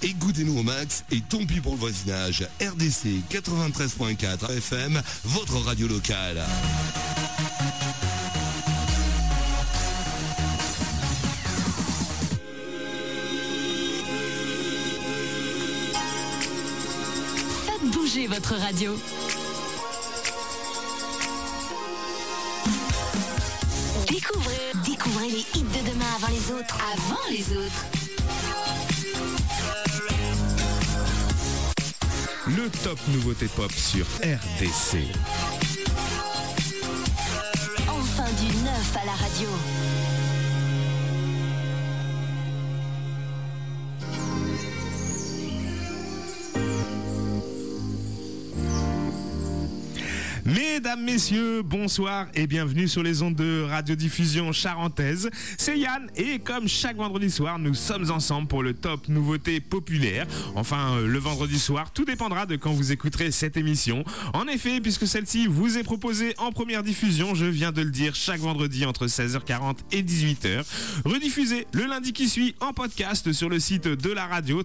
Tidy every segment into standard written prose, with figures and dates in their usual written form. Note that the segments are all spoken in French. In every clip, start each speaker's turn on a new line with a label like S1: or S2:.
S1: Écoutez-nous au max et tant pis pour le voisinage. RDC 93.4 FM, votre radio locale.
S2: Faites bouger votre radio.
S3: Découvrez les hits de demain avant les autres.
S2: Avant les autres.
S4: Le top nouveauté pop sur RDC.
S3: Enfin du neuf à la radio.
S4: Mesdames, messieurs, bonsoir et bienvenue sur les ondes de radiodiffusion charentaise. C'est Yann et comme chaque vendredi soir, nous sommes ensemble pour le top nouveauté populaire. Enfin, le vendredi soir, tout dépendra de quand vous écouterez cette émission. En effet, puisque celle-ci vous est proposée en première diffusion, je viens de le dire, chaque vendredi entre 16h40 et 18h. Rediffusée le lundi qui suit en podcast sur le site de la radio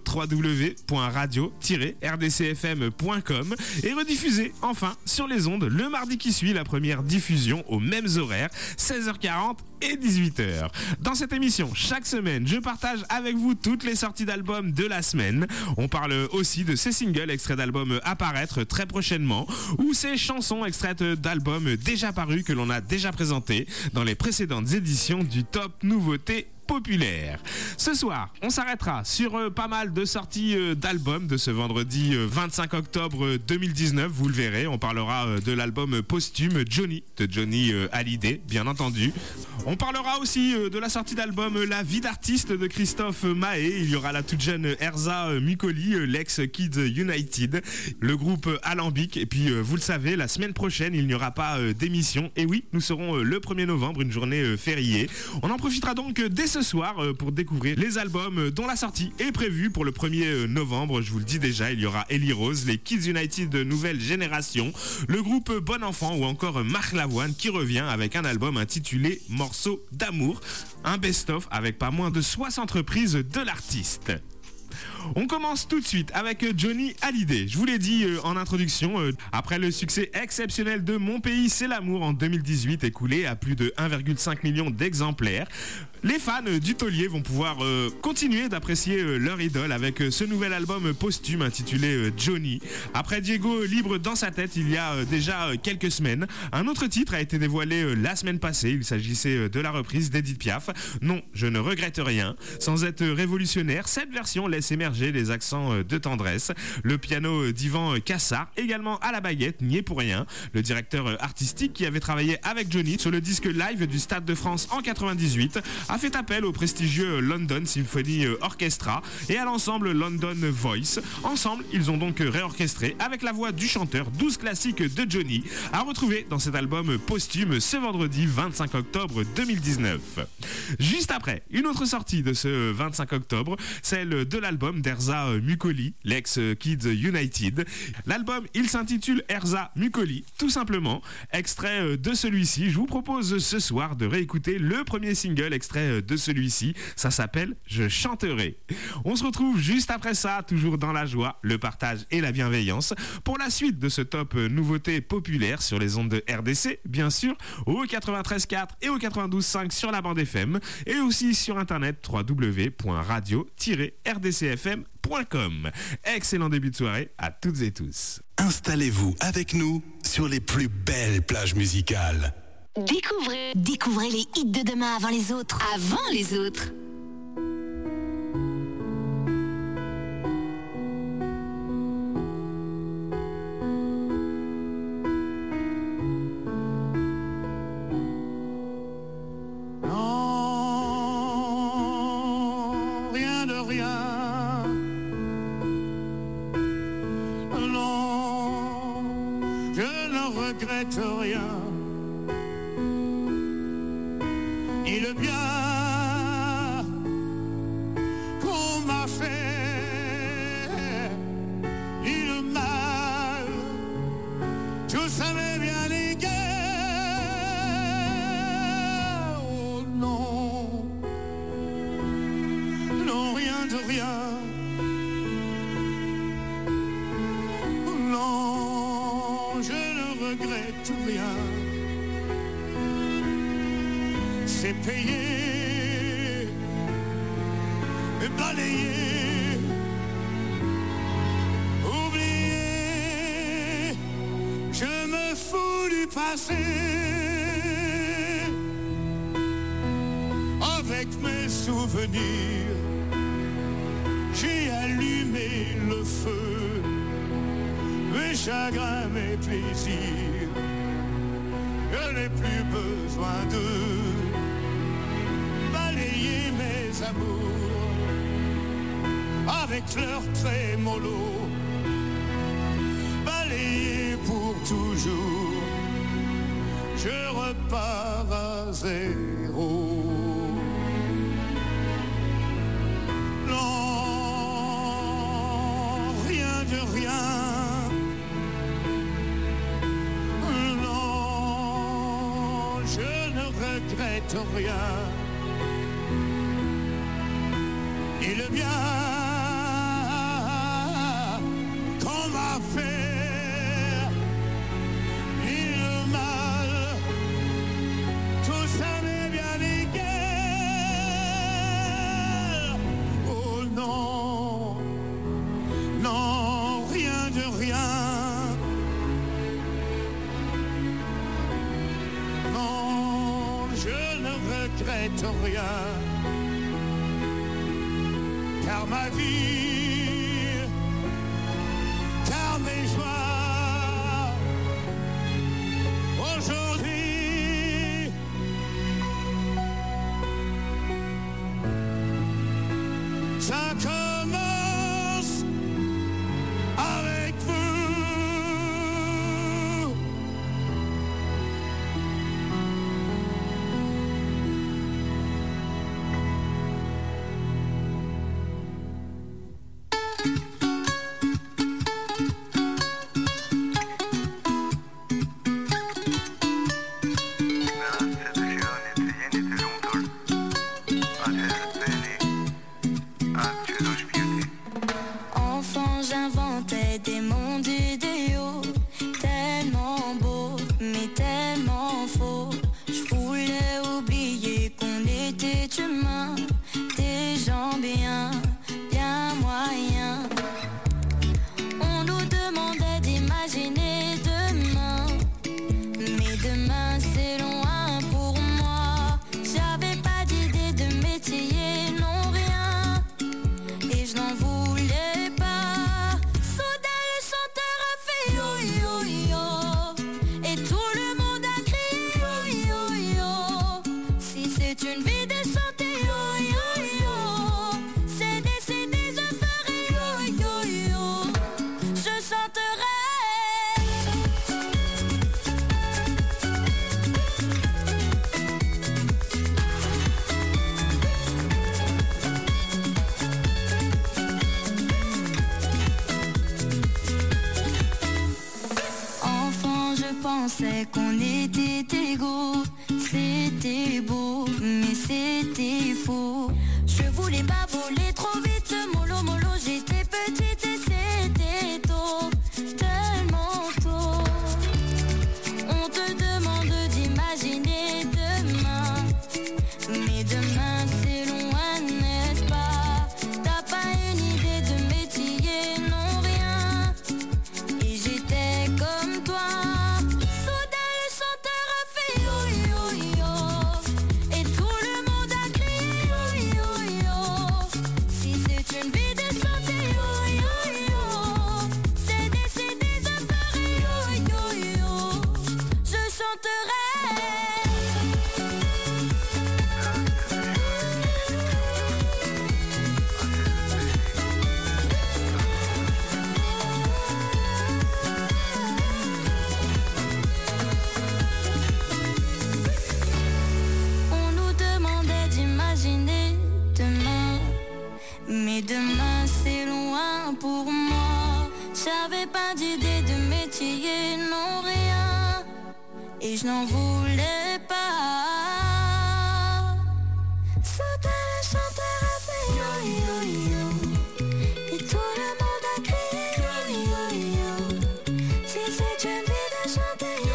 S4: www.radio-rdcfm.com et rediffusée enfin sur les ondes le mardi qui suit la première diffusion aux mêmes horaires, 16h40 et 18h. Dans cette émission, chaque semaine, je partage avec vous toutes les sorties d'albums de la semaine. On parle aussi de ces singles extraits d'albums à paraître très prochainement ou ces chansons extraites d'albums déjà parus que l'on a déjà présentés dans les précédentes éditions du Top Nouveauté populaire. Ce soir, on s'arrêtera sur pas mal de sorties d'albums de ce vendredi 25 octobre 2019, vous le verrez. On parlera de l'album posthume Johnny de Johnny Hallyday, bien entendu. On parlera aussi de la sortie d'album La vie d'artiste de Christophe Maé. Il y aura la toute jeune Erza Mukoli, l'ex Kids United, le groupe Alambic. Et puis, vous le savez, la semaine prochaine, il n'y aura pas d'émission. Et oui, nous serons le 1er novembre, une journée fériée. On en profitera donc dès ce soir pour découvrir les albums dont la sortie est prévue pour le 1er novembre. Je vous le dis déjà, il y aura Ellie Rose, les Kids United de nouvelle génération, le groupe Bon Enfant ou encore Marc Lavoine qui revient avec un album intitulé Morceaux d'amour, un best-of avec pas moins de 60 reprises de l'artiste. On commence tout de suite avec Johnny Hallyday. Je vous l'ai dit en introduction, après le succès exceptionnel de Mon pays c'est l'amour en 2018 écoulé à plus de 1,5 million d'exemplaires, les fans du taulier vont pouvoir continuer d'apprécier leur idole avec ce nouvel album posthume intitulé Johnny. Après Diego libre dans sa tête il y a déjà quelques semaines, un autre titre a été dévoilé la semaine passée. Il s'agissait de la reprise d'Edith Piaf. Non, je ne regrette rien. Sans être révolutionnaire, cette version laisse émerger les accents de tendresse. Le piano d'Ivan Cassar, également à la baguette, n'y est pour rien. Le directeur artistique qui avait travaillé avec Johnny sur le disque live du Stade de France en 98 a fait appel au prestigieux London Symphony Orchestra et à l'ensemble London Voice. Ensemble, ils ont donc réorchestré avec la voix du chanteur 12 classiques de Johnny à retrouver dans cet album posthume ce vendredi 25 octobre 2019. Juste après, une autre sortie de ce 25 octobre, celle de l'album d'Erza Mukoli, l'ex Kids United. L'album, il s'intitule Erza Mukoli, tout simplement. Extrait de celui-ci, je vous propose ce soir de réécouter le premier single extrait de celui-ci, ça s'appelle Je chanterai. On se retrouve juste après ça, toujours dans la joie, le partage et la bienveillance, pour la suite de ce top nouveauté populaire sur les ondes de RDC, bien sûr, au 93.4 et au 92.5 sur la bande FM, et aussi sur internet www.radio-rdcfm.com. Excellent début de soirée à toutes et tous.
S1: Installez-vous avec nous sur les plus belles plages musicales.
S3: Découvrez les hits de demain avant les autres.
S2: Avant les autres.
S5: Non, rien de rien. Non, je ne regrette rien. Ni le bien qu'on m'a fait, ni le mal, tout ça m'est bien égal. Oh non, non, rien de rien. regrette rien. C'est payé, balayer, oublier. Je me fous du passé. Avec mes souvenirs, j'ai allumé le feu. Mes chagrins, mes plaisirs, je n'ai plus besoin de balayer mes amours avec leur trémolo, balayer pour toujours. Je repars à zéro. Non, rien de rien. Non, je ne regrette rien. Et le bien qu'on m'a fait, et le mal, tout ça m'est bien égal. Oh non, non, rien de rien. Non, je ne regrette rien. Car ma vie, car mes joies, aujourd'hui, ça commence avec vous.
S6: Enfant, j'inventais des mondes idéaux, tellement beaux, mais tellement faux. Je voulais oublier qu'on était humains, des gens bien, bien moyens. On nous demandait d'imaginer demain, mais demain c'est loin pour moi. J'avais pas d'idée de métier, non rien, et je n'en voulais pas. Soudain le chanteur a fait yo yo yo, et tout le monde a crié yo yo yo. Si c'est une vie de chanter yo yo yo, c'est décidé, je ferai yo yo yo. Je chanterai. Enfant, je pensais qu'on était égaux. C'était beau, mais c'était faux. Je voulais pas voler trop vite, mollo mollo. J'étais petite et c'était tôt, tellement tôt. On te demande d'imaginer demain, mais demain c'est loin, n'est-ce pas? T'as pas une idée de métier, non rien, et j'étais comme toi. Soudain le chanteur a fait yo yo yo, et tout le monde a crié yo yo yo. Si c'est une vie de chanter yo yo yo, c'est décidé, je ferai yo yo yo. Je chanterai. On nous demandait d'imaginer demain, mais demain c'est loin pour moi. J'avais pas d'idée de métier, non rien, et je n'en voulais pas. Soudain le chanteur a fait yo yo yo, et tout le monde a crié yo yo yo. Si c'est une vie de chanter yo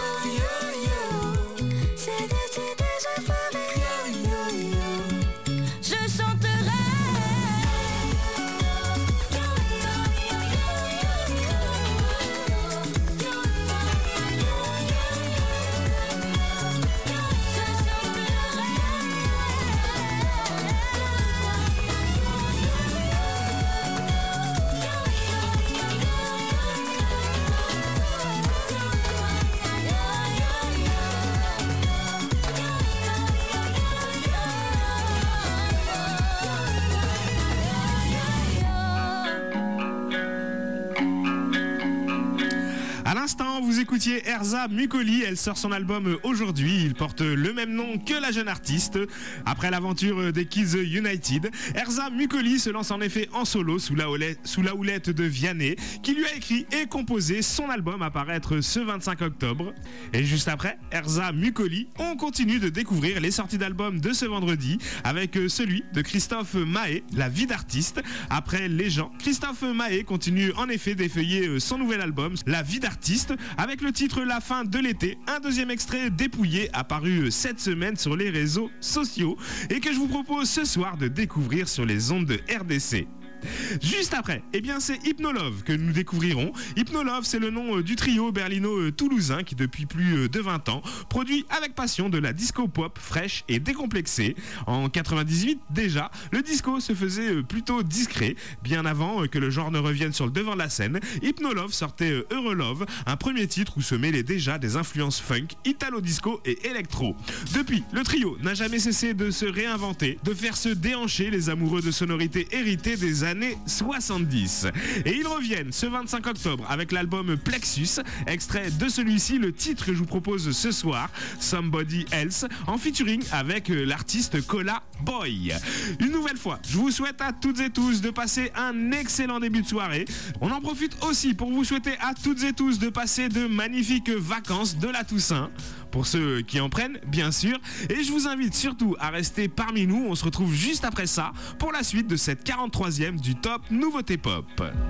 S4: vous écoutiez Erza Mukoli, elle sort son album aujourd'hui, il porte le même nom que la jeune artiste. Après l'aventure des Kids United, Erza Mukoli se lance en effet en solo sous la houlette de Vianney, qui lui a écrit et composé son album à paraître ce 25 octobre. Et juste après Erza Mukoli, on continue de découvrir les sorties d'albums de ce vendredi avec celui de Christophe Maé, La vie d'artiste. Après Les gens, Christophe Maé continue en effet d'effeuiller son nouvel album, La vie d'artiste, avec le titre La fin de l'été, un deuxième extrait dépouillé apparu cette semaine sur les réseaux sociaux et que je vous propose ce soir de découvrir sur les ondes de RDC. Juste après, eh bien c'est Hypnolove que nous découvrirons. Hypnolove, c'est le nom du trio berlino-toulousain qui depuis plus de 20 ans produit avec passion de la disco pop fraîche et décomplexée. En 98 déjà, le disco se faisait plutôt discret. Bien avant que le genre ne revienne sur le devant de la scène, Hypnolove sortait Eurolove, un premier titre où se mêlaient déjà des influences funk, italo-disco et électro. Depuis, le trio n'a jamais cessé de se réinventer, de faire se déhancher les amoureux de sonorités héritées des années 70. Et ils reviennent ce 25 octobre avec l'album Plexus, extrait de celui-ci, le titre que je vous propose ce soir, Somebody Else, en featuring avec l'artiste Cola Boy. Une nouvelle fois, je vous souhaite à toutes et tous de passer un excellent début de soirée. On en profite aussi pour vous souhaiter à toutes et tous de passer de magnifiques vacances de la Toussaint, pour ceux qui en prennent bien sûr, et je vous invite surtout à rester parmi nous. On se retrouve juste après ça pour la suite de cette 43e du Top Nouveauté Pop.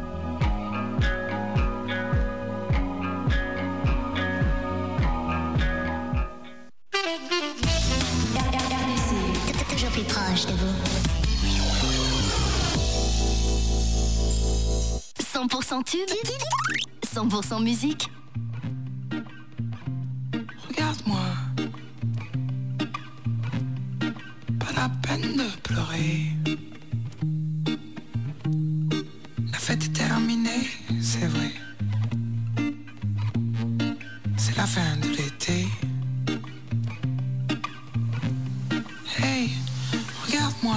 S3: Toujours plus proche de vous.
S2: 100% tube, 100% musique.
S7: Regarde-moi, pas la peine de pleurer. La fête est terminée, c'est vrai. C'est la fin de l'été. Hey, regarde-moi.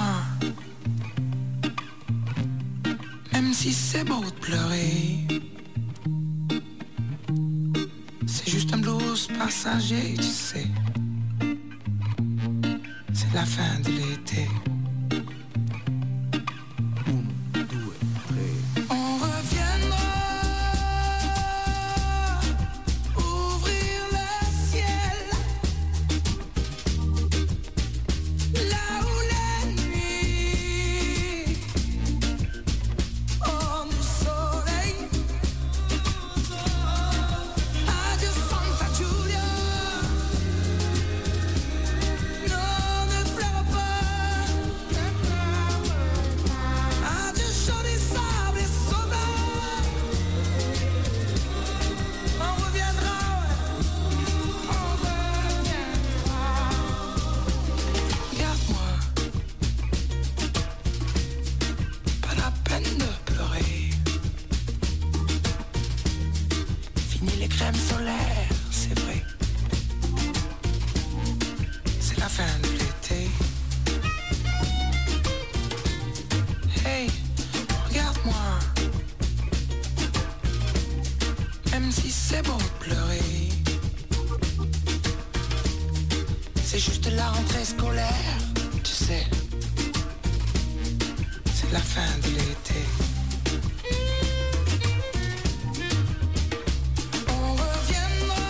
S7: Même si c'est beau de pleurer, c'est juste un blues passager, tu sais. C'est la fin de l'été. On reviendra ouvrir le ciel, là où la nuit orne le soleil. Adieu Santa Giulia, non ne pleure pas. Adieu chaud des sables et soda. On reviendra, on reviendra. Regarde-moi, pas la peine de pleurer. Fini les crèmes solaires, c'est vrai. C'est la fin de l'été. Hey, regarde-moi. Même si c'est beau de pleurer, c'est juste la rentrée scolaire, tu sais. C'est la fin de l'été. On reviendra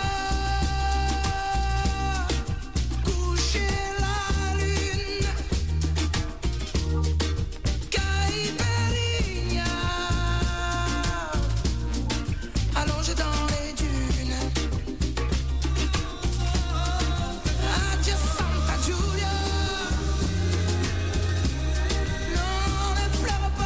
S7: coucher la lune, Caipirinha, allongé dans les dunes. Adieu Santa Giulia, non ne pleure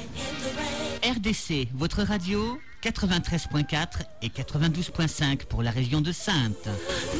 S8: RDC, votre radio, 93.4 et 92.5 pour la région de Saintes.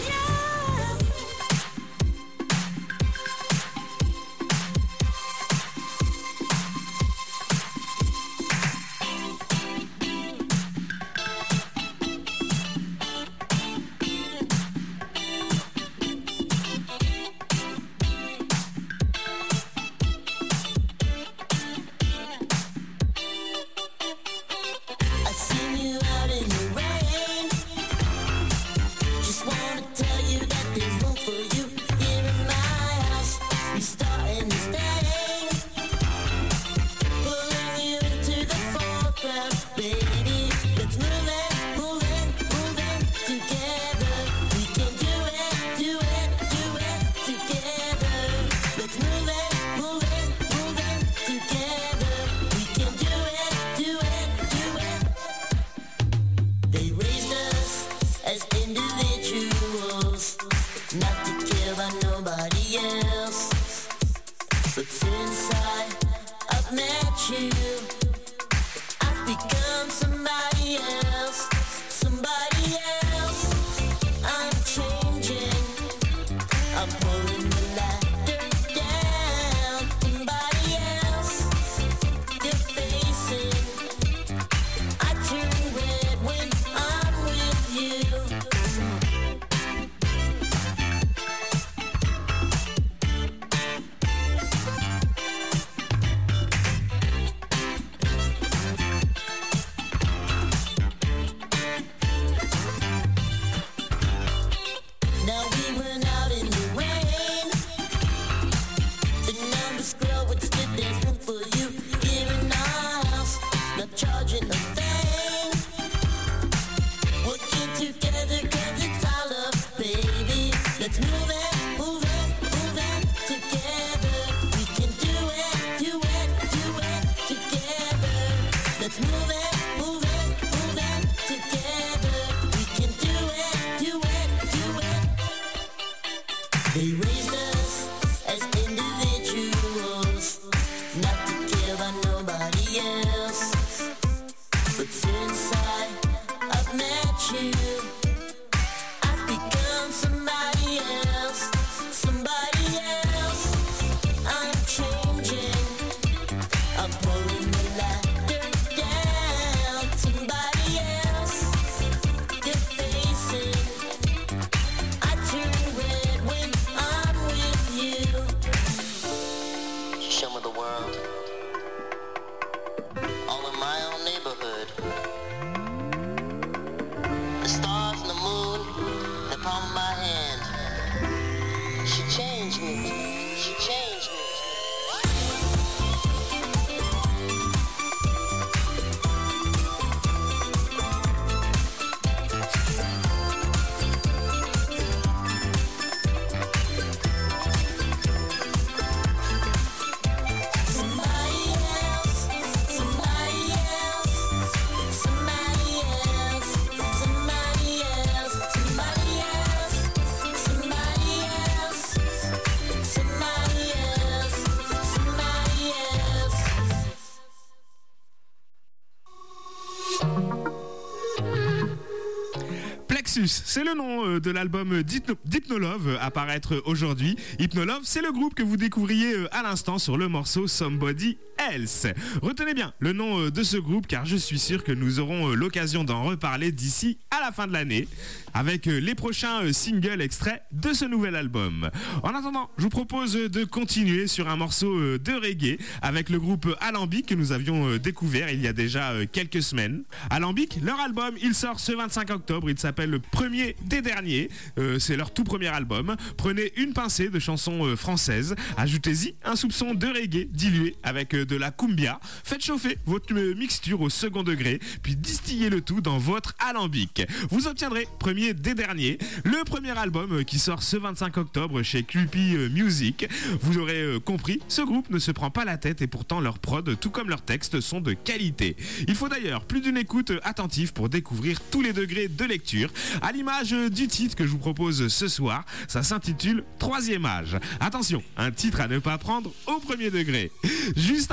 S4: C'est le nom de l'album d'Hypnolove à paraître aujourd'hui. Hypnolove, c'est le groupe que vous découvriez à l'instant sur le morceau Somebody Else. Retenez bien le nom de ce groupe car je suis sûr que nous aurons l'occasion d'en reparler d'ici à la fin de l'année avec les prochains singles extraits de ce nouvel album. En attendant, je vous propose de continuer sur un morceau de reggae avec le groupe Alambic que nous avions découvert il y a déjà quelques semaines. Alambic, leur album, il sort ce 25 octobre, il s'appelle Le Premier des Derniers, c'est leur tout premier album. Prenez une pincée de chansons françaises, ajoutez-y un soupçon de reggae dilué avec de la cumbia, faites chauffer votre mixture au second degré, puis distillez le tout dans votre alambic. Vous obtiendrez Premier des Derniers, le premier album qui sort ce 25 octobre chez Creepy Music. Vous aurez compris, ce groupe ne se prend pas la tête et pourtant leurs prods, tout comme leurs textes, sont de qualité. Il faut d'ailleurs plus d'une écoute attentive pour découvrir tous les degrés de lecture. À l'image du titre que je vous propose ce soir, ça s'intitule Troisième âge. Attention, un titre à ne pas prendre au premier degré. Juste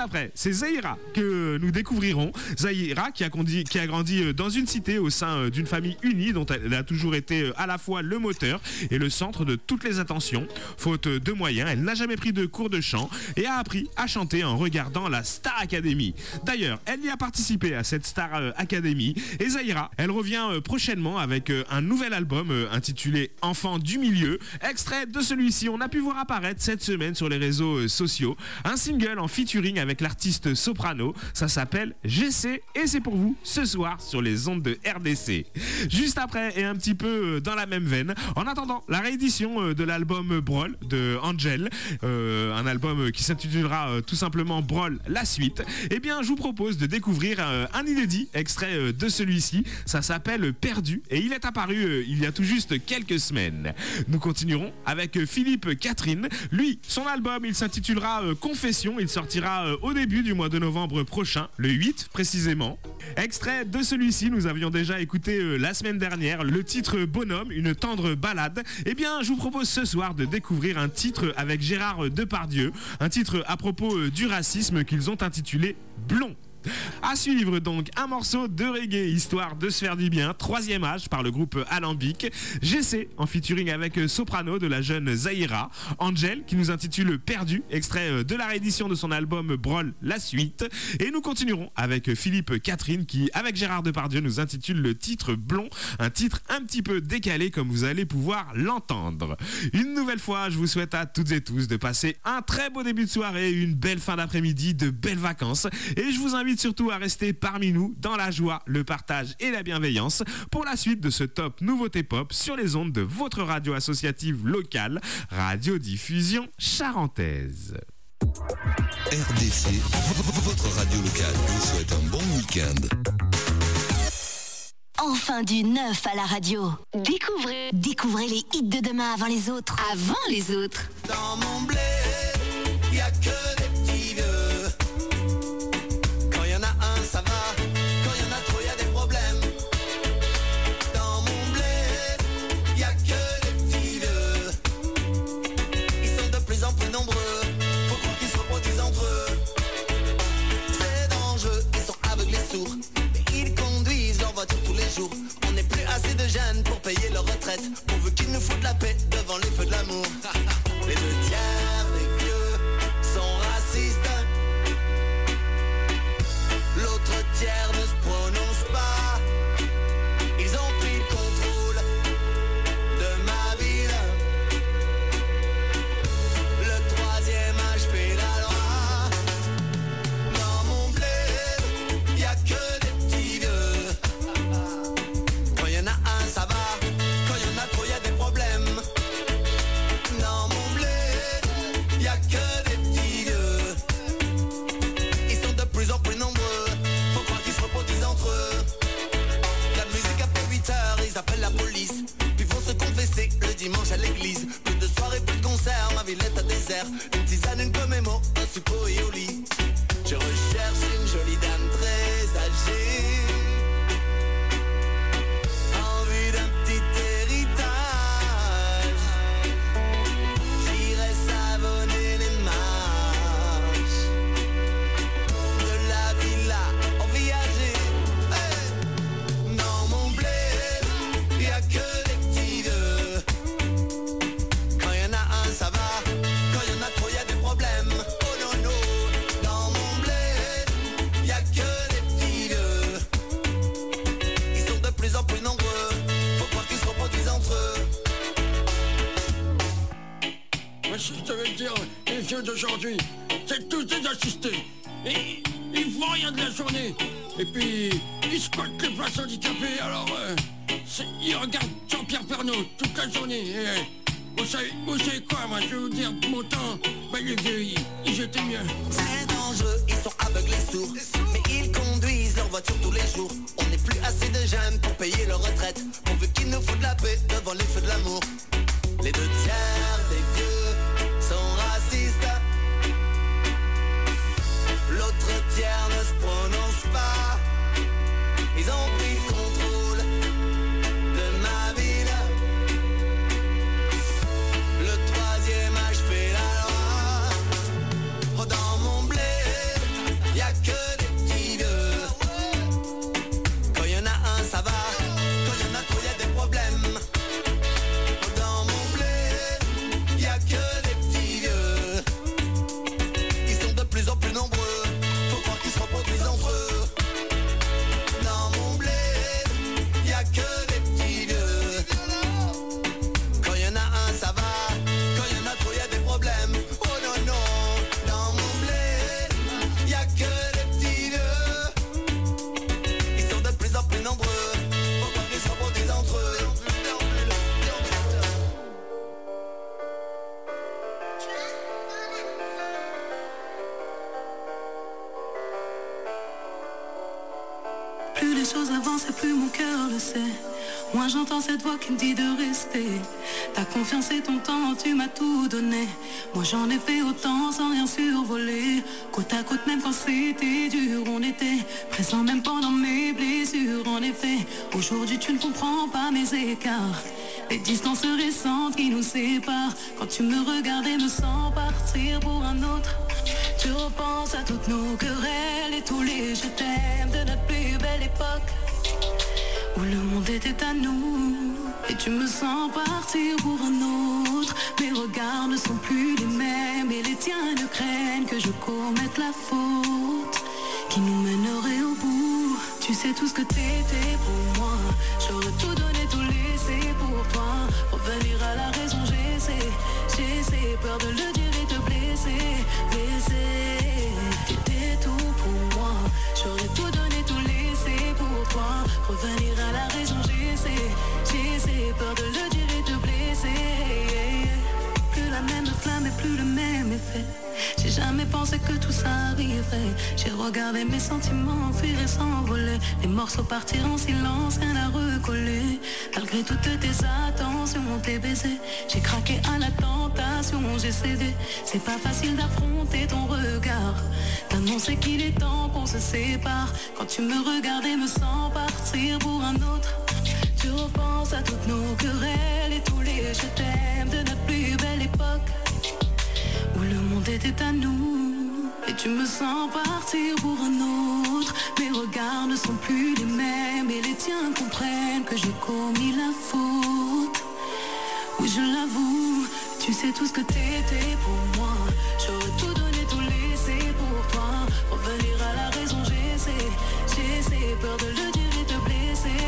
S4: après, c'est Zahira que nous découvrirons. Zahira qui a grandi dans une cité au sein d'une famille unie dont elle a toujours été à la fois le moteur et le centre de toutes les attentions. Faute de moyens, elle n'a jamais pris de cours de chant et a appris à chanter en regardant la Star Academy. D'ailleurs, elle y a participé à cette Star Academy et Zahira, elle revient prochainement avec un nouvel album intitulé Enfants du milieu. Extrait de celui-ci, on a pu voir apparaître cette semaine sur les réseaux sociaux un single en featuring avec l'artiste Soprano. Ça s'appelle GC et c'est pour vous ce soir sur les ondes de RDC. Juste après et un petit peu dans la même veine, en attendant la réédition de l'album Brawl de Angel, un album qui s'intitulera tout simplement Brawl la suite, eh bien je vous propose de découvrir un inédit extrait de celui-ci. Ça s'appelle Perdu et il est apparu il y a tout juste quelques semaines. Nous continuerons avec Philippe Catherine. Lui, son album, il s'intitulera Confession. Il sortira au début du mois de novembre prochain, le 8 précisément. Extrait de celui-ci, nous avions déjà écouté la semaine dernière le titre Bonhomme, une tendre balade. Eh bien, je vous propose ce soir de découvrir un titre avec Gérard Depardieu, un titre à propos du racisme qu'ils ont intitulé Blond. À suivre donc un morceau de reggae histoire de se faire du bien, troisième âge par le groupe Alambic, GC en featuring avec Soprano de la jeune Zahira, Angel qui nous intitule Perdu, extrait de la réédition de son album Brawl la suite, et nous continuerons avec Philippe Catherine qui avec Gérard Depardieu nous intitule le titre Blond, un titre un petit peu décalé comme vous allez pouvoir l'entendre. Une nouvelle fois, je vous souhaite à toutes et tous de passer un très beau début de soirée, une belle fin d'après-midi, de belles vacances, et je vous invite surtout à rester parmi nous dans la joie, le partage et la bienveillance pour la suite de ce top nouveauté pop sur les ondes de votre radio associative locale, Radiodiffusion Charentaise.
S1: RDC, votre radio locale vous souhaite un bon week-end.
S3: Enfin du neuf à la radio. Découvrez les hits de demain avant les autres.
S2: Avant les autres.
S7: Dans mon blé, y a que des petits vieux. Quand y en a un, ça va. Quand y en a trop, y a des problèmes. Dans mon blé, y a que des petits vieux. Ils sont de plus en plus nombreux. Faut croire qu'ils se reproduisent entre eux. C'est dangereux, ils sont aveugles et sourds. Mais ils conduisent leur voiture tous les jours. On n'est plus assez de jeunes pour payer leur retraite. On veut qu'ils nous foutent la paix devant les feux de l'amour. Les deux tiers des vieux sont racistes. L'autre tiers ne se prononce pas. Ils ont pris le contrôle de ma ville. Le troisième âge fait la loi. Dans mon blé, y a que des petits vieux. Quand y en a un, ça va. Quand y en a trop, y a des problèmes. Dans mon blé, y a que des petits vieux. Ils sont de plus en plus nombreux. Faut croire qu'ils se reproduisent entre eux. La musique après 8h, ils appellent la police. Puis vont se confesser le dimanche à l'église. Plus de soirées, plus de concerts, ma ville est à désert. Une tisane, une commémo, un succo et au lit. Je recherche une jolie dame très âgée. Envie d'un petit héritage. J'irai savonner les marches de la villa en viager. Hey. Dans mon blé, y a que des petits vieux. Quand y en a un, ça va. Quand y en a trop, y a des problèmes. Oh non, non. Dans mon blé, y a que des petits vieux. Ils sont de plus en plus nombreux. Faut croire qu'ils se reproduisent entre eux.
S9: Moi, si je devais dire, les vieux d'aujourd'hui, c'est tous des assistés. Et ils font rien de la journée. Et puis, ils squattent les places handicapées. Alors, ils regardent Jean-Pierre Pernaut toute la journée. Et, vous savez quoi, moi, je vais vous dire, mon temps, les vieux, ils étaient mieux.
S7: C'est dangereux, ils sont aveugles et sourds. Mais ils conduisent leur voiture tous les jours. On n'est plus assez de jeunes pour payer leur retraite. On veut qu'ils nous foutent la paix devant les feux de l'amour. Les deux tiers des vieux sont racistes. L'autre tiers ne se prononce pas. Ils ont pris le contrôle de ma ville. Le troisième âge fait la loi. Oh, dans mon blé,
S10: Plus les choses avancent et plus mon cœur le sait. Moi j'entends cette voix qui me dit de rester. Ta confiance et ton temps, tu m'as tout donné. Moi j'en ai fait autant sans rien survoler. Côte à côte même quand c'était dur, on était présent même pendant mes blessures. En effet, aujourd'hui tu ne comprends pas mes écarts, les distances récentes qui nous séparent. Quand tu me regardes et me sens partir pour un autre, tu repenses à toutes nos querelles et tous les je t'aime de notre plus belle époque, où le monde était à nous. Et tu me sens partir pour un autre. Mes regards ne sont plus les mêmes et les tiens ne craignent que je commette la faute qui nous mènerait au bout. Tu sais tout ce que t'étais pour moi. J'aurais tout donné, tout laissé pour toi. Revenir à la raison, j'essaie peur de le dire et te blesser. T'étais tout pour moi. J'aurais tout donné, tout laissé pour toi. Revenir à la raison, j'essaie peur de le dire et te blesser. Plus la même flamme et plus le même effet. J'ai jamais pensé que tout ça arriverait. J'ai regardé mes sentiments fuir et s'envoler. Les morceaux partir en silence, rien à recoller. Malgré toutes tes attentions, tes baisers, j'ai craqué à la tentation, j'ai cédé. C'est pas facile d'affronter ton regard, d'annoncer qu'il est temps qu'on se sépare. Quand tu me regardes et me sens partir pour un autre, tu repenses à toutes nos querelles et tous les je t'aime de notre plus belle époque, où le monde était à nous. Et tu me sens partir pour un autre. Mes regards ne sont plus les mêmes et les tiens comprennent que j'ai commis la faute. Oui, je l'avoue, tu sais tout ce que t'étais pour moi. J'aurais tout donné, tout laissé pour toi. Revenir à la raison, j'essaie peur de le dire et te blesser.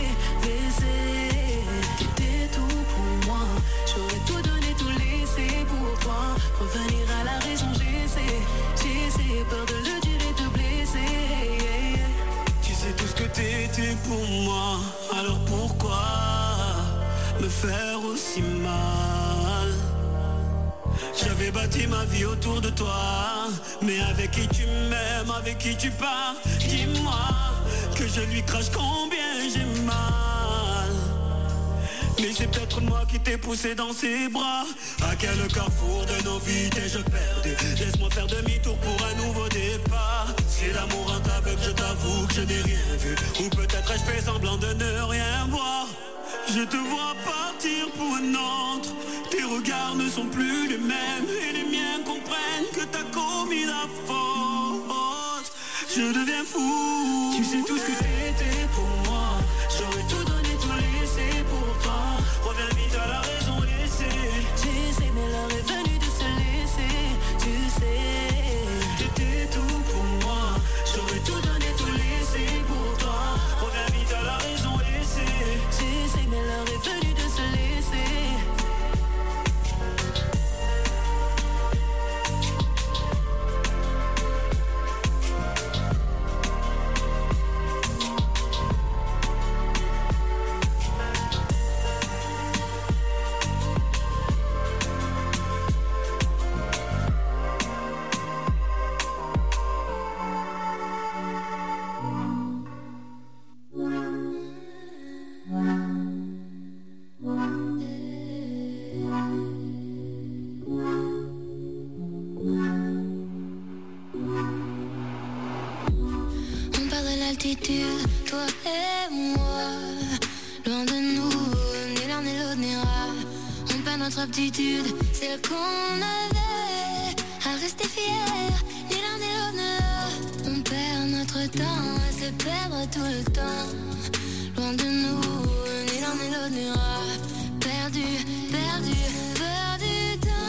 S10: T'étais tout pour moi. J'aurais tout donné, tout laissé pour toi. Revenir à la raison, j'essaie peur de le dire et te blesser.
S5: Tu sais tout ce que t'étais pour moi. Alors pourquoi me faire aussi mal? J'avais bâti ma vie autour de toi, mais avec qui tu m'aimes, avec qui tu pars? Dis-moi que je lui crache combien j'ai mal. Mais c'est peut-être moi qui t'ai poussé dans ses bras. À quel carrefour de nos vies t'ai-je perdu? Laisse-moi faire demi-tour pour un nouveau départ. Si l'amour est aveugle, je t'avoue que je n'ai rien vu. Ou peut-être ai-je fait semblant de ne rien voir. Je te vois partir pour un autre. Tes regards ne sont plus les mêmes et les miens comprennent que t'as commis la faute. Je deviens fou.
S10: Tu sais tout ce que t'étais pour moi. J'aurais tout donné, tout laissé pour toi.
S5: Reviens vite à la raison,
S10: j'essaie, mais l'heure est venue de se laisser. Tu sais,
S5: t'étais tout pour moi.
S10: j'aurais tout donné, tout laissé pour toi.
S5: Reviens vite à la raison,
S10: j'essaie, mais l'heure est venue de se laisser.
S6: Toi et moi, loin de nous, ni l'un ni l'autre n'ira. On perd notre aptitude, celle qu'on avait à rester fiers. Ni l'un ni l'autre ne. On perd notre temps à se perdre tout le temps. Loin de nous, ni l'un ni l'autre n'ira. Perdu, perdu, perdu temps.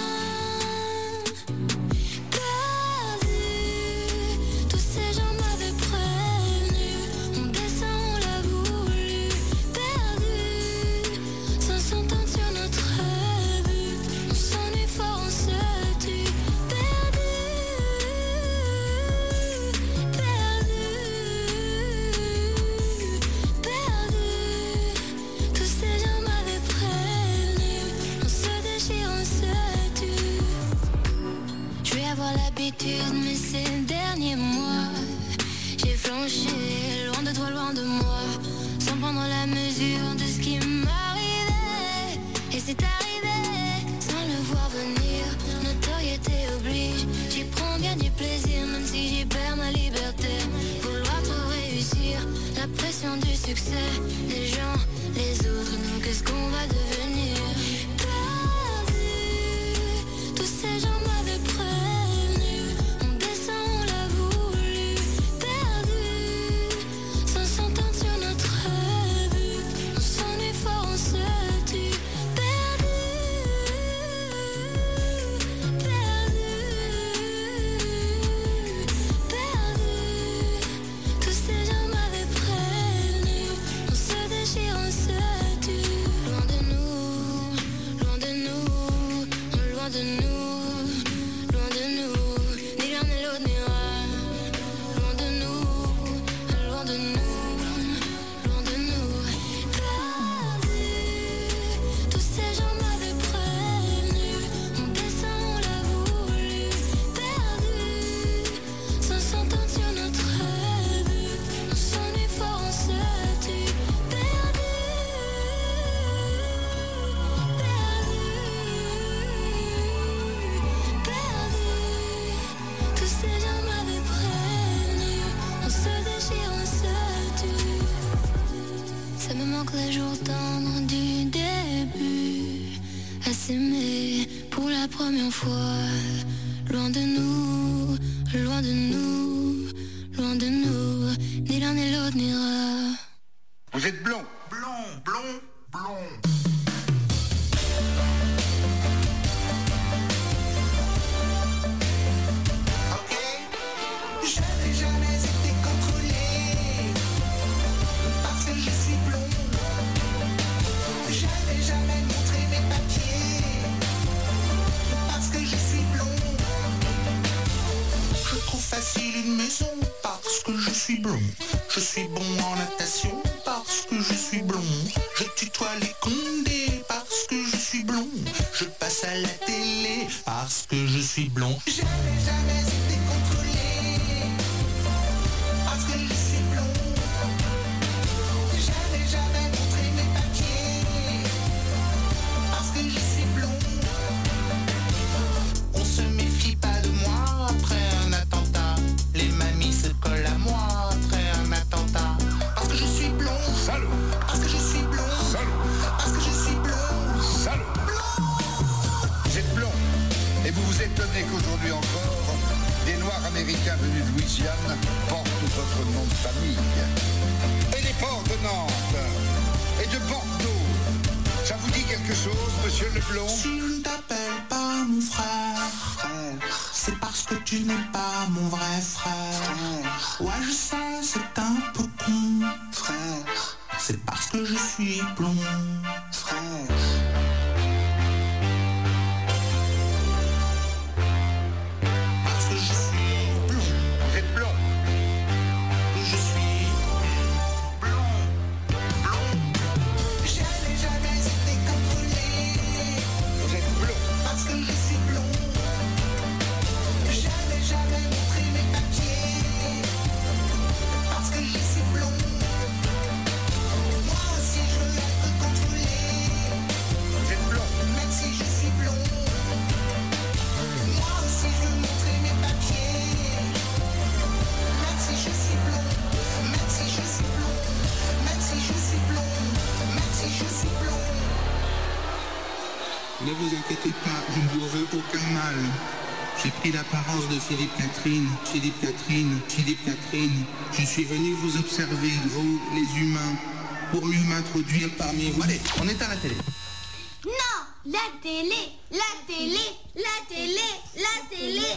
S6: Tous ces gens m'avaient prévenu. On descend, on l'a voulu. Perdu, 500 ans sur notre but. On s'ennuie fort, on se tue. Perdu, perdu, perdu. Tous ces gens m'avaient prévenu. On se déchire, on se tue. Je vais avoir l'habitude, mais ces derniers mois j'ai flanché, loin de toi, loin de moi. La pression du succès, les gens, les autres, nous, qu'est-ce qu'on va devenir? Perdu, tous ces gens m'avaient prévenu. On descend, on l'a voulu. Perdu, sans s'entendre sur notre vue. On s'ennuie fort, on se tue. Perdu, tous ces gens m'avaient prévenu. On se déchire, on se tue. Loin de nous, loin de nous, loin de nous, loin de nous. Ni l'un ni l'autre n'ira. Loin de nous, loin de nous, loin de nous. Perdu, tous ces gens m'avaient prévenu. On descend, on l'a voulu. Perdu, sans s'entendre sur notre vue. On s'ennuie fort, on se tue. Perdu, tous ces gens m'avaient prévenu. On se déchire, on se tue. Ça me manque les jours tendres du début. À s'aimer pour la première fois. Loin de nous, loin de nous, loin de nous. Ni l'un ni l'autre n'ira.
S11: Vous êtes blond. Blond, blond, blond.
S7: Je n'ai jamais été contrôlé parce que je suis blond. Je n'ai jamais montré mes papiers parce que je suis blond. Je trouve facile une maison parce que je suis blond. Je suis bon en natation parce que je suis blond. Je tutoie les condés parce que je suis blond. Je passe à la télé parce que je suis blond. Je n'ai jamais été contrôlé parce que je suis blond. Je n'ai jamais montré mes papiers parce que je suis blond. On se méfie pas de moi après un attentat. Les mamies se collent à moi après un attentat. Parce que je suis blond.
S11: Salaud.
S7: Parce que je suis blond.
S11: Salaud.
S7: Parce que je suis blond.
S11: Salaud. Vous êtes blond. Et vous vous étonnez qu'aujourd'hui encore, des Noirs américains venus de Louisiane portent votre nom de famille. Et les ports de Nantes et de Bordeaux, ça vous dit quelque chose, monsieur Leblond?
S7: Si je ne t'appelle pas mon frère, c'est parce que tu n'es pas mon vrai frère. Ouais, je sais, c'est un peu con, frère. C'est parce que je suis blond, frère. Parce que je suis blond.
S11: Vous êtes blond.
S7: Je suis blond, blond. Je n'ai jamais été contrôlé
S11: Vous êtes blond.
S7: parce que je suis blond. Je n'ai jamais montré mes papiers parce que je suis blond. Moi aussi je veux être contrôlé,
S11: Vous êtes blond.
S7: même si je suis blond. Moi aussi je veux montrer mes papiers, même si je suis blond, même si je suis blond, même si je suis blond, même si je suis blond.
S12: Ne vous inquiétez pas, je ne vous veux aucun mal. J'ai pris l'apparence de Philippe Catherine, Philippe Catherine, Philippe Catherine. Je suis venu vous observer, vous, les humains, pour mieux m'introduire parmi vous. Allez, on est à la télé.
S6: Non, la télé, la télé, la télé, la télé.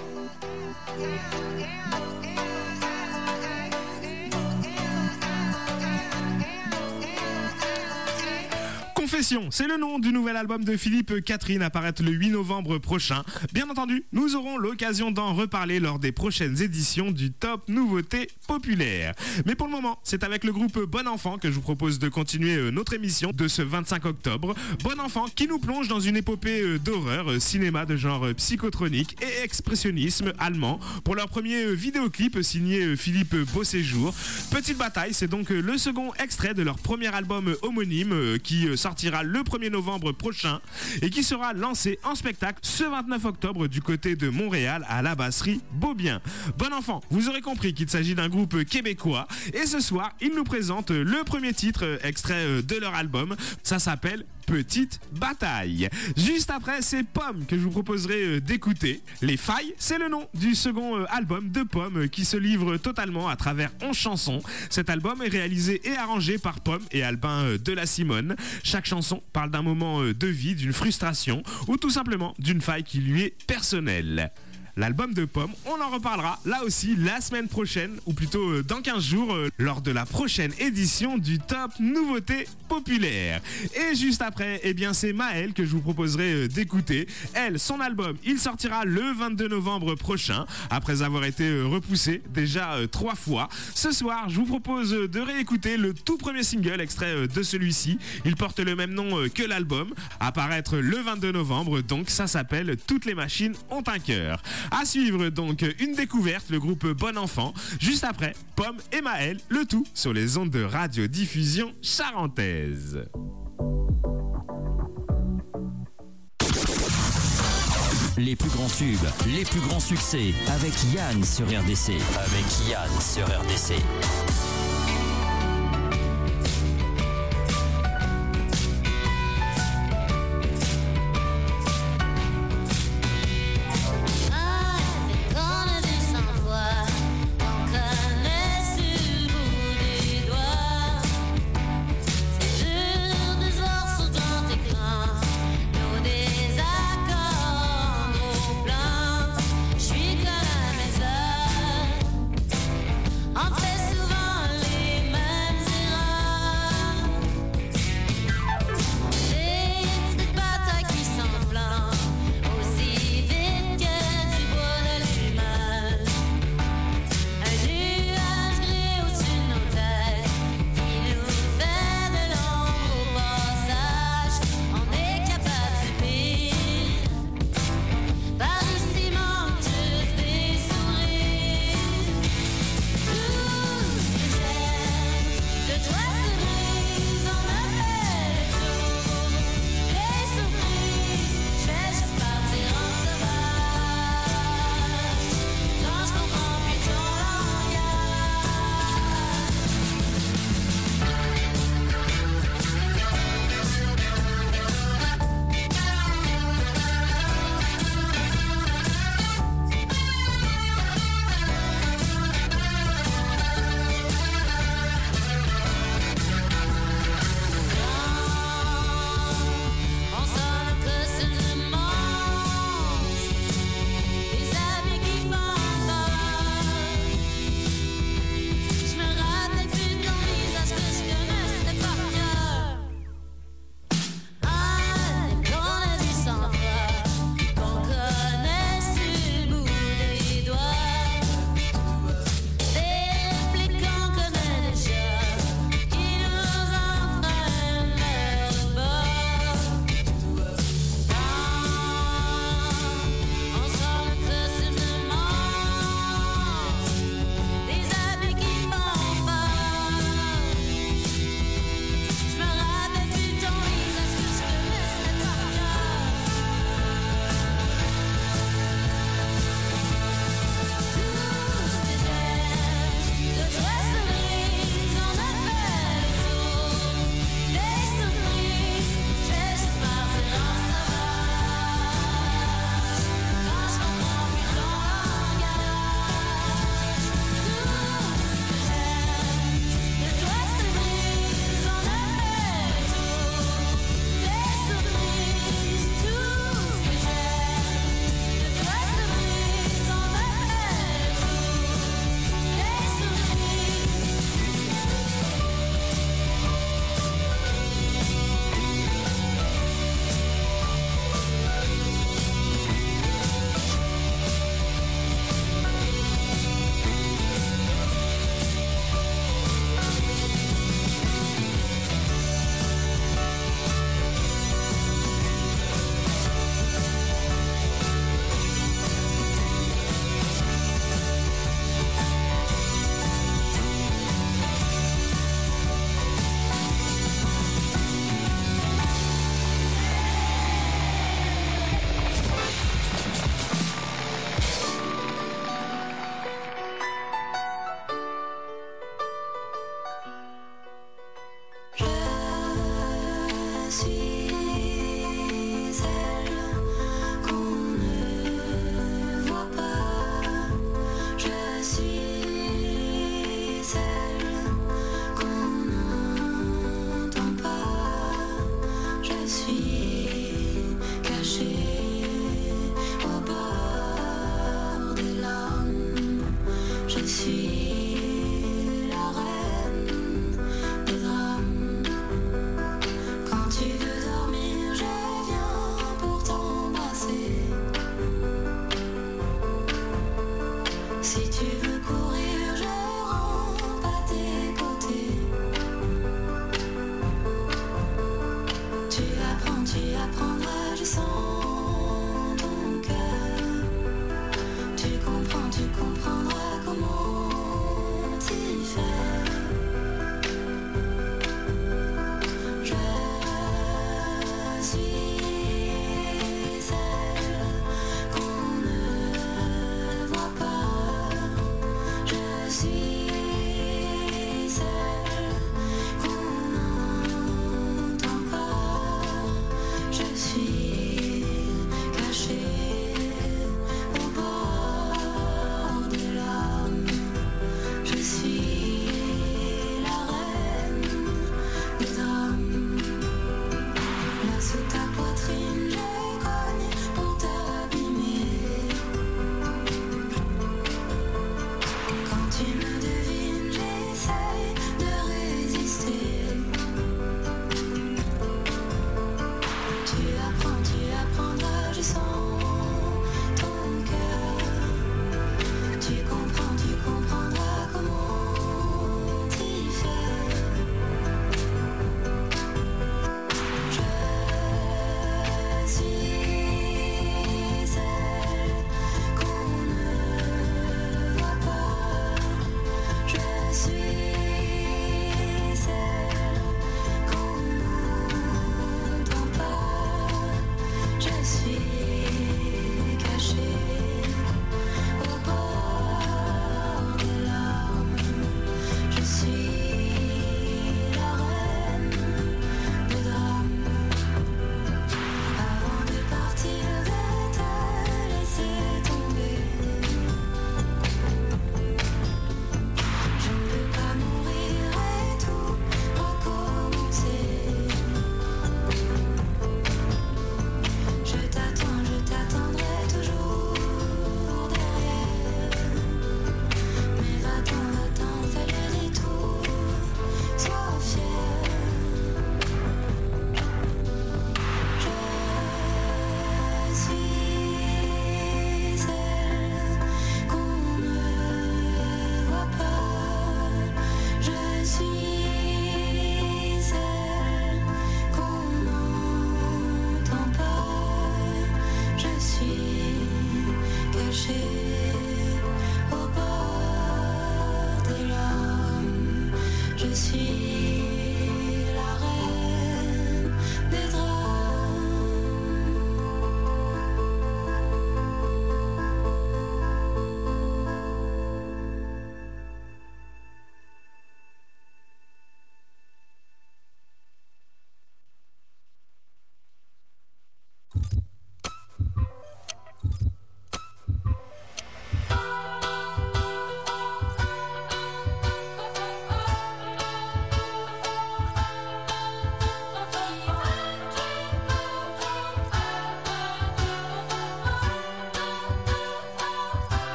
S4: Confession, c'est le nom du nouvel album de Philippe Catherine à paraître le 8 novembre prochain. Bien entendu, nous aurons l'occasion d'en reparler lors des prochaines éditions du Top Nouveauté Populaire. Mais pour le moment, c'est avec le groupe Bon Enfant que je vous propose de continuer notre émission de ce 25 octobre. Bon Enfant qui nous plonge dans une épopée d'horreur, cinéma de genre psychotronique et expressionnisme allemand pour leur premier vidéoclip signé Philippe Beauséjour. Petite bataille, c'est donc le second extrait de leur premier album homonyme qui sortira sortira le 1er novembre prochain et qui sera lancé en spectacle ce 29 octobre du côté de Montréal à la brasserie Beaubien. Bon enfant, vous aurez compris qu'il s'agit d'un groupe québécois et ce soir, ils nous présentent le premier titre extrait de leur album. Ça s'appelle Petite Bataille. Juste après, c'est Pomme que je vous proposerai d'écouter. Les Failles, c'est le nom du second album de Pomme qui se livre totalement à travers 11 chansons. Cet album est réalisé et arrangé par Pomme et Albin de la Simone. Chaque chanson parle d'un moment de vie, d'une frustration ou tout simplement d'une faille qui lui est personnelle. L'album de Pomme, on en reparlera là aussi la semaine prochaine, ou plutôt dans 15 jours, lors de la prochaine édition du Top Nouveautés Populaires. Et juste après, eh bien c'est Maëlle que je vous proposerai d'écouter. Elle, son album, il sortira le 22 novembre prochain, après avoir été repoussé déjà 3 fois. Ce soir, je vous propose de réécouter le tout premier single extrait de celui-ci. Il porte le même nom que l'album, à paraître le 22 novembre, donc ça s'appelle Toutes les machines ont un cœur. À suivre donc une découverte, le groupe Bon Enfant. Juste après, Pomme et Maëlle, le tout sur les ondes de radiodiffusion charentaise.
S13: Les plus grands tubes, les plus grands succès, avec Yann sur RDC. Avec Yann sur RDC.
S6: On fait souvent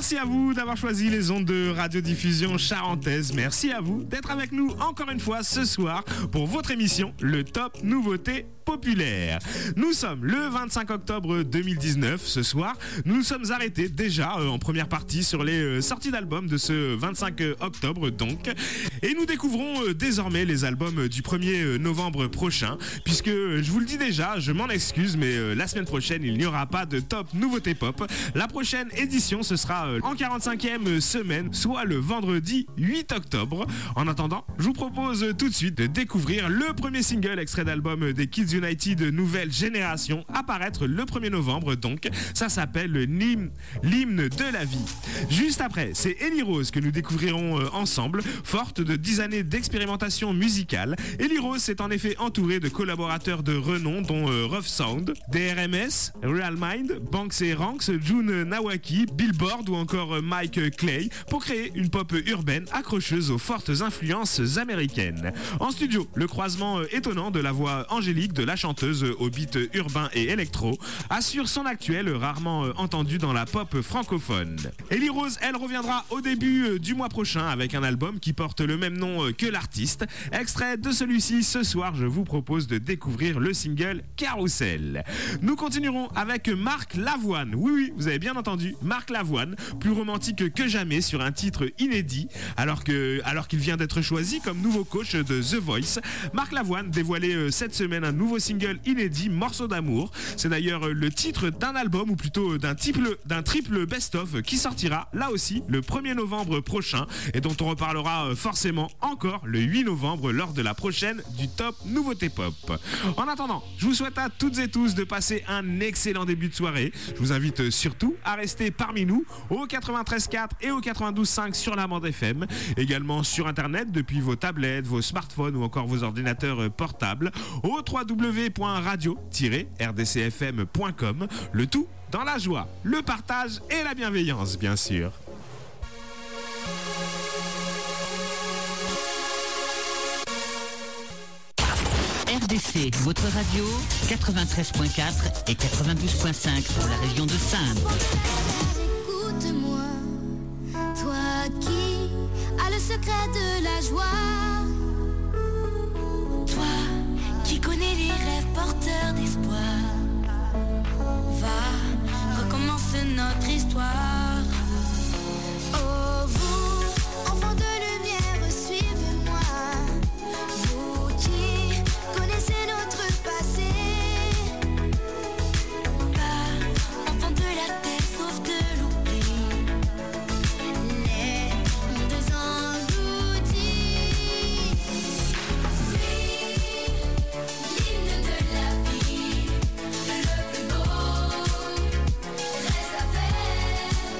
S4: Merci à vous d'avoir choisi les ondes de radiodiffusion charentaise. Merci à vous d'être avec nous encore une fois ce soir pour votre émission Le Top Nouveauté Populaire. Nous sommes le 25 octobre 2019. Ce soir, nous nous sommes arrêtés déjà en première partie sur les sorties d'albums de ce 25 octobre donc. Et nous découvrons désormais les albums du 1er novembre prochain, puisque je vous le dis déjà, je m'en excuse, mais la semaine prochaine, il n'y aura pas de Top Nouveauté Pop. La prochaine édition, ce sera en 45e semaine, soit le vendredi 8 octobre. En attendant, je vous propose tout de suite de découvrir le premier single extrait d'album des Kids United Nouvelle Génération, apparaître le 1er novembre donc. Ça s'appelle l'hymne de la vie. Juste après, c'est Ellie Rose que nous découvrirons ensemble. Forte de 10 années d'expérimentation musicale, Ellie Rose s'est en effet entourée de collaborateurs de renom dont Rough Sound, DRMS, Real Mind, Banks & Ranks, June Nawaki, Billboard ou encore Mike Clay pour créer une pop urbaine accrocheuse aux fortes influences américaines. En studio, le croisement étonnant de la voix angélique de la chanteuse au beat urbain et électro assure son actuel rarement entendu dans la pop francophone. Ellie Rose, elle reviendra au début du mois prochain avec un album qui porte le même nom que l'artiste. Extrait de celui-ci, ce soir, je vous propose de découvrir le single Carousel. Nous continuerons avec Marc Lavoine. Oui, vous avez bien entendu, Marc Lavoine, plus romantique que jamais sur un titre inédit, alors qu'il vient d'être choisi comme nouveau coach de The Voice. Marc Lavoine dévoilait cette semaine un nouveau single inédit, Morceau d'amour. C'est d'ailleurs le titre d'un album, ou plutôt d'un triple best-of qui sortira là aussi le 1er novembre prochain et dont on reparlera forcément encore le 8 novembre lors de la prochaine du Top Nouveauté Pop. En attendant, je vous souhaite à toutes et tous de passer un excellent début de soirée. Je vous invite surtout à rester parmi nous au 93.4 et au 92.5 sur la bande FM, également sur internet depuis vos tablettes, vos smartphones ou encore vos ordinateurs portables au www.radio-rdcfm.com, le tout dans la joie, le partage et la bienveillance bien sûr.
S8: RDC, votre radio, 93.4 et 92.5 pour la région de Saintes.
S6: Écoute-moi, toi qui as le secret de la joie, toi qui connais les rêves porteurs d'espoir, va, recommence notre histoire. Oh vous, enfants de lumière, suivez-moi, vous qui connaissez notre passé, pas enfants de la terre sauf de l'oubli, les mondes engloutis. C'est l'hymne de la vie, le plus beau reste à faire.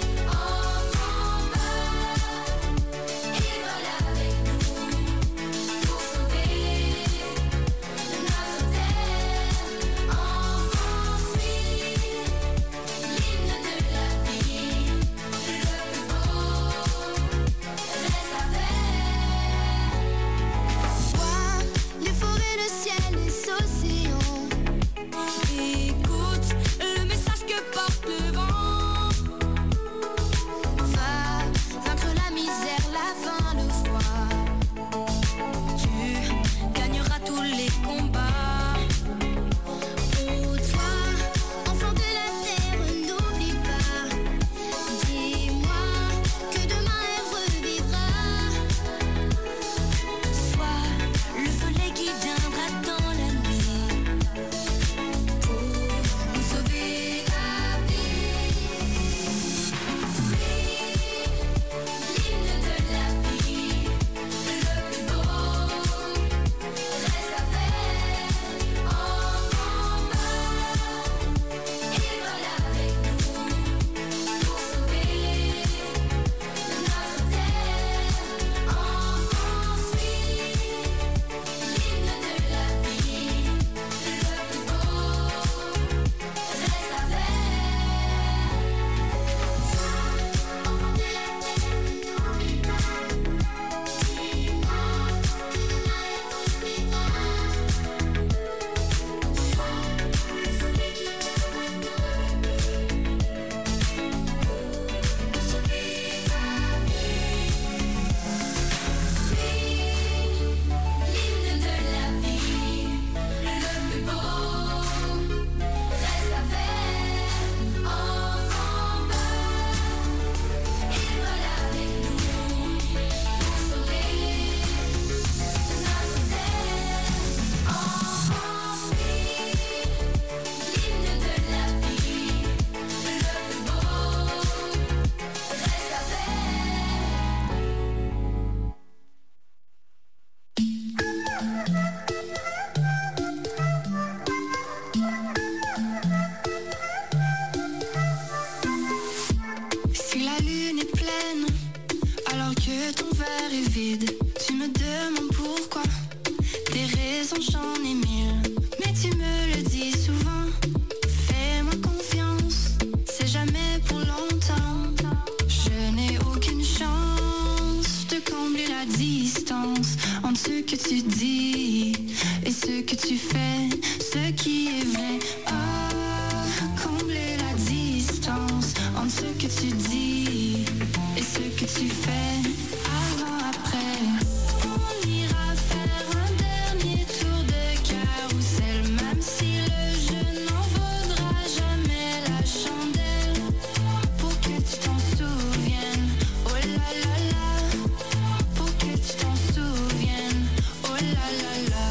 S6: combler la distance entre ce que tu dis et ce que tu fais avant, après. On ira faire un dernier tour de carrousel, même si le jeu n'en vaudra jamais la chandelle. Pour que tu t'en souviennes, oh là là là. Pour que tu t'en souviennes, oh là là là.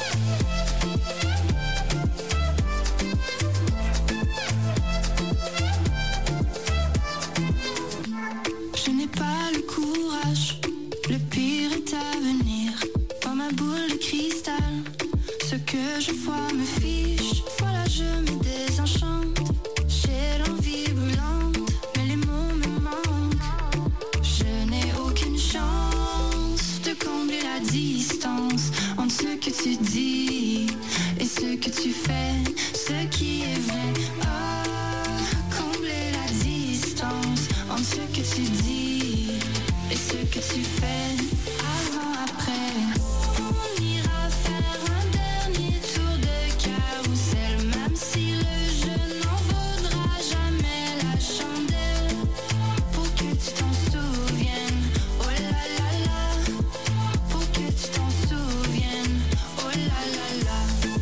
S6: Je n'ai pas le courage, le pire est à venir. Dans ma boule de cristal, ce que je vois me fiche. Voilà, je me désenchante. J'ai l'envie brûlante, mais les mots me manquent. Je n'ai aucune chance de combler la distance entre ce que tu dis et ce que tu fais, ce qui est vrai. Oh, combler la distance entre ce que tu dis et ce que tu fais avant, après. On ira faire un dernier tour de carrousel, même si le jeu n'en vaudra jamais la chandelle. Pour que tu t'en souviennes, oh là là là. Pour que tu t'en souviennes, oh là là là.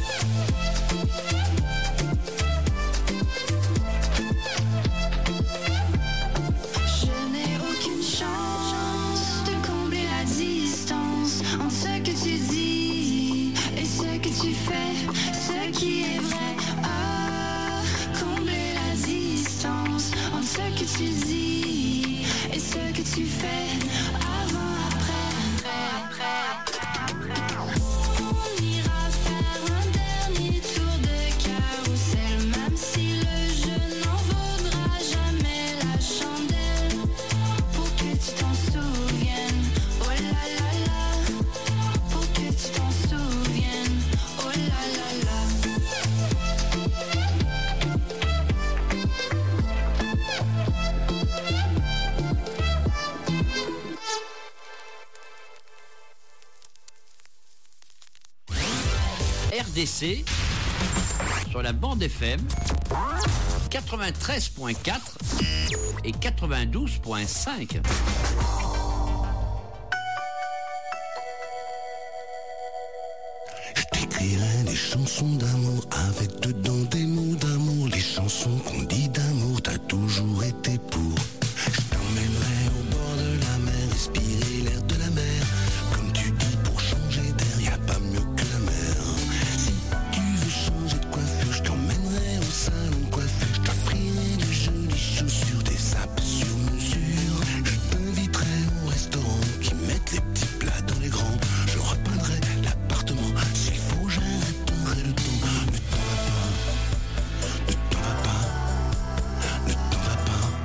S6: Je n'ai aucune chance de combler la distance entre ce que tu dis et ce que tu fais, ce qui est vrai. Ah, combler la distance entre ce que tu dis et ce que tu fais avant, après. On ira faire un dernier tour de carrousel, même si le jeu n'en vaudra jamais la chandelle. Pour que tu t'en souviennes, oh là là là. Pour que tu t'en souviennes, oh là là là.
S14: RDC sur la bande FM 93.4 et 92.5.
S15: Je t'écrirai des chansons d'amour avec dedans des mots d'amour. Les chansons qu'on dit d'amour, t'as toujours été pour. Je t'emmènerai au bord de la mer, respirer l'air de la mer. Comme tu dis, pour changer d'air, y a pas mieux que la mer. Si tu veux changer de coiffure, je t'emmènerai au salon de coiffure. Je t'offrirai de jolies chaussures, des sapes sur mesure. Je t'inviterai au restaurant qui mettent les petits plats dans les grands. Je repeindrai l'appartement, s'il faut j'arrêterai le temps. Ne t'en va pas, ne t'en va pas, ne t'en va pas.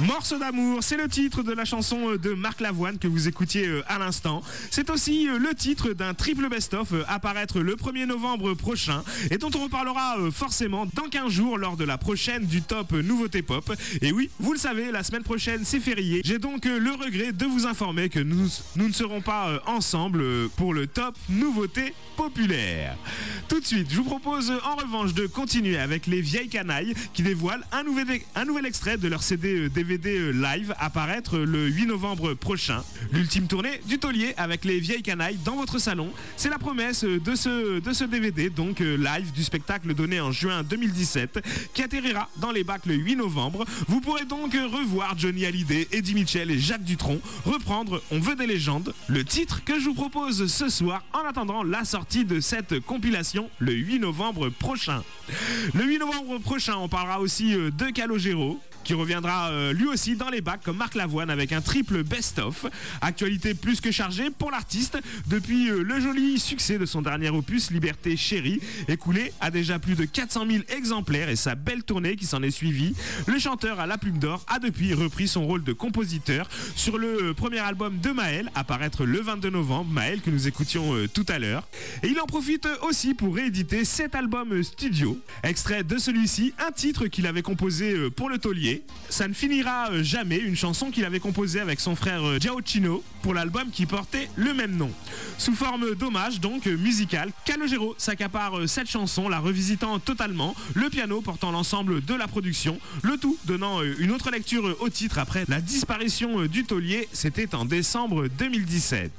S4: Morceau d'amour, c'est le titre de la chanson de Marc Lavoine que vous écoutiez à l'instant. C'est aussi le titre d'un triple best-of à paraître le 1er novembre prochain et dont on reparlera forcément dans 15 jours lors de la prochaine du top Nouveauté Pop. Et oui, vous le savez, la semaine prochaine c'est férié. J'ai donc le regret de vous informer que nous ne serons pas ensemble pour le top Nouveauté Populaire. Tout de suite, je vous propose en revanche de continuer avec les Vieilles Canailles qui dévoilent un nouvel extrait de leur CD DVD live à paraître le 8 novembre prochain. L'ultime tournée du taulier avec les Vieilles Canailles dans votre salon. C'est la promesse de ce DVD, donc live du spectacle donné en juin 2017 qui atterrira dans les bacs le 8 novembre. Vous pourrez donc revoir Johnny Hallyday, Eddie Mitchell et Jacques Dutronc reprendre On veut des légendes, le titre que je vous propose ce soir en attendant la sortie de cette compilation le 8 novembre prochain. Le 8 novembre prochain, on parlera aussi de Calogero, qui reviendra lui aussi dans les bacs comme Marc Lavoine avec un triple best-of. Actualité plus que chargée pour l'artiste depuis le joli succès de son dernier opus Liberté Chérie, écoulé à déjà plus de 400 000 exemplaires et sa belle tournée qui s'en est suivie. Le chanteur à la plume d'or a depuis repris son rôle de compositeur sur le premier album de Maël à paraître le 22 novembre, Maël que nous écoutions tout à l'heure. Et il en profite aussi pour rééditer cet album studio. Extrait de celui-ci, un titre qu'il avait composé pour le taulier. Ça ne finira jamais, une chanson qu'il avait composée avec son frère Giacchino pour l'album qui portait le même nom. Sous forme d'hommage donc musical, Calogero s'accapare cette chanson, la revisitant totalement, le piano portant l'ensemble de la production, le tout donnant une autre lecture au titre après la disparition du taulier, c'était en décembre 2017.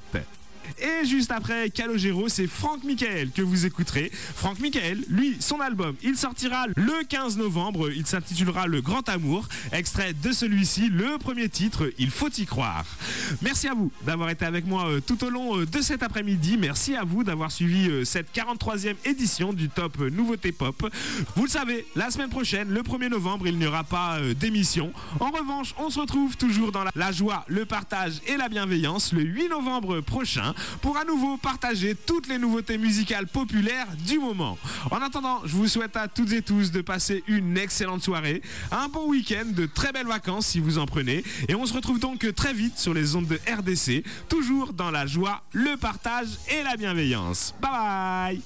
S4: Et juste après Calogero, c'est Franck Michael que vous écouterez. Franck Michael, lui, son album, il sortira le 15 novembre. Il s'intitulera Le Grand Amour. Extrait de celui-ci, le premier titre, Il faut y croire. Merci à vous d'avoir été avec moi tout au long de cet après-midi. Merci à vous d'avoir suivi cette 43e édition du Top Nouveauté Pop. Vous le savez, la semaine prochaine, le 1er novembre, il n'y aura pas d'émission. En revanche, on se retrouve toujours dans la joie, le partage et la bienveillance le 8 novembre prochain pour à nouveau partager toutes les nouveautés musicales populaires du moment. En attendant, je vous souhaite à toutes et tous de passer une excellente soirée, un bon week-end, de très belles vacances si vous en prenez, et on se retrouve donc très vite sur les ondes de RDC, toujours dans la joie, le partage et la bienveillance. Bye bye.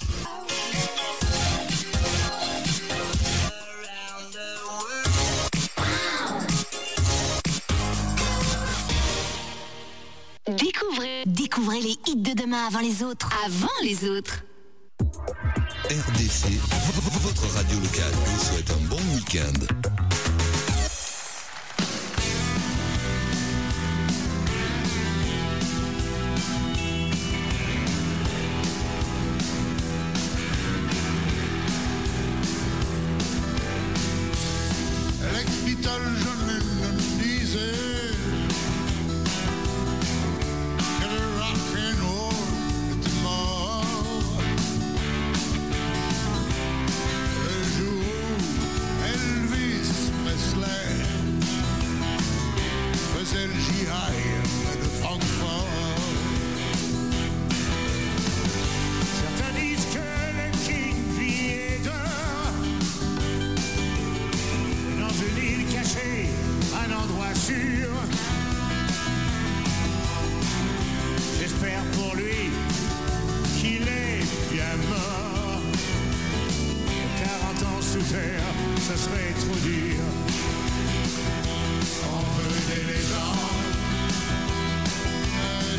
S3: Découvrez les hits de demain avant les autres.
S2: Avant les autres.
S1: RDC, votre radio locale vous souhaite un bon week-end.
S11: L'ex-Beatle John Lennon disait que le rock'n'roll était mort. Le jour où Elvis Presley faisait le GI de Francfort. Certains disent que le King vit dehors dans une île cachée, un endroit sûr. J'espère pour lui qu'il est bien mort. 40 ans sous terre, ce serait trop dur. On peut des légendes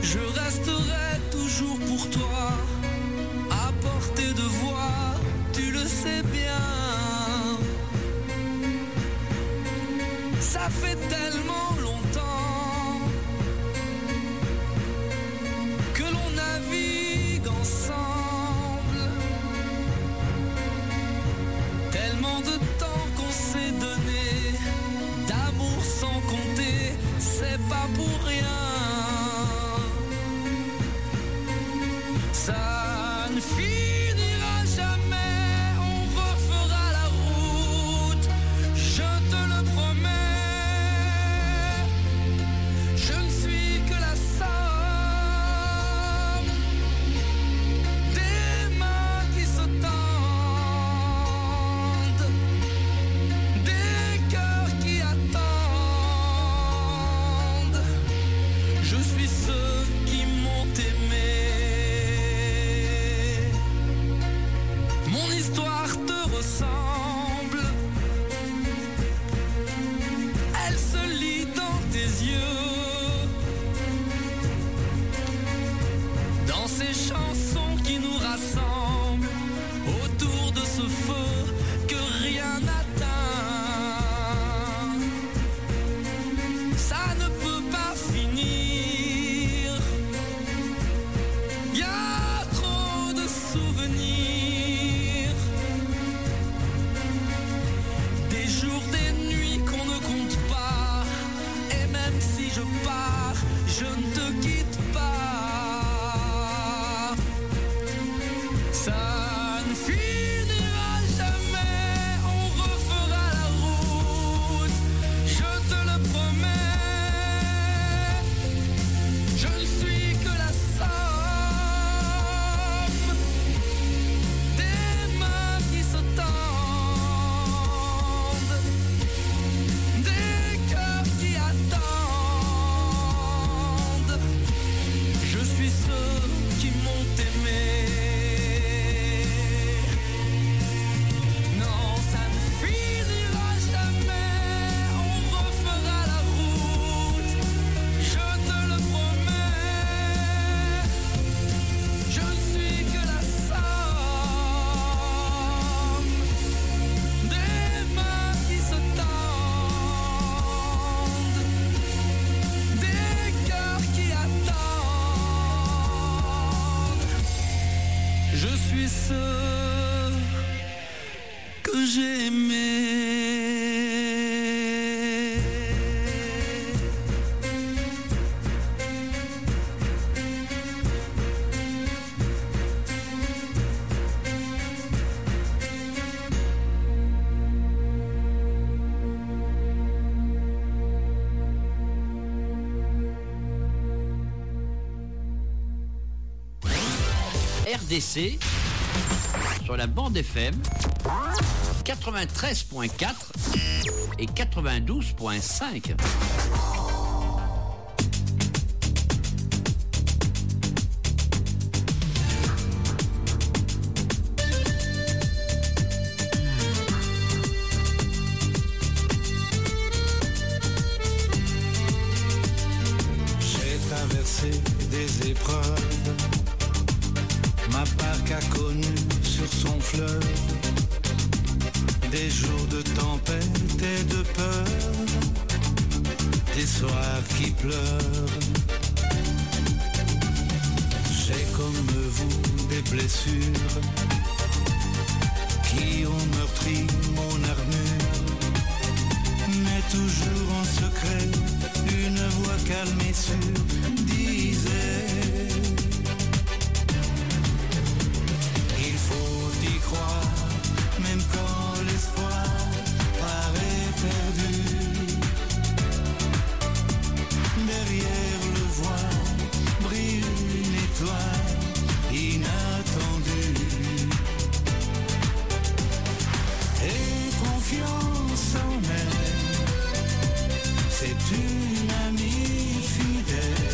S16: je resterai toujours pour toi, à portée de voix, tu le sais bien. Ça fait tellement longtemps que l'on navigue ensemble, tellement de temps qu'on s'est donné, d'amour sans compter, c'est pas pour rien. Ça ne finira jamais, on refera la route, je te le promets. Je ne suis que la somme des mains qui se tendent, des cœurs qui attendent. Je suis ceux qui m'ont aimé. Mon histoire te ressemble, elle se lit dans tes yeux, dans ces chansons qui nous rassemblent, autour de ce feu que rien n'atteint. Ça ne peut pas finir, y a trop de souvenirs, des jours, des nuits qu'on ne compte pas, et même si je pars, je ne te quitte pas. Ça ne finira jamais, on refera la route, je te le promets. Je ne suis que la somme des mains qui se tendent, des cœurs qui attendent. Je suis ceux qui m'ont aimé. Non, ça ne finira jamais, on refera la route, je te le promets. Je ne suis que la somme des mains qui se tendent, des cœurs qui attendent. Je suis ceux que j'ai aimés.
S14: RDC sur la bande FM 93.4 et 92.5.
S16: J'ai traversé des épreuves, ma barque a connu sur son fleuve des jours de tempête et de peur, des soirs qui pleurent. J'ai comme vous des blessures qui ont meurtri mon armure, mais toujours en secret, une voix calme et sûre disait: il faut y croire, même quand l'espoir paraît perdu. Derrière le voile brille une étoile inattendue. Et confiance en elle, c'est une amie fidèle.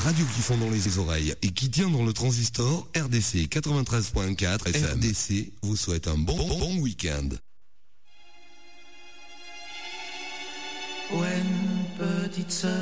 S1: radio qui fond dans les oreilles et qui tient dans le transistor, RDC 93.4 FM. RDC vous souhaite un bon week-end.
S17: When petite sœur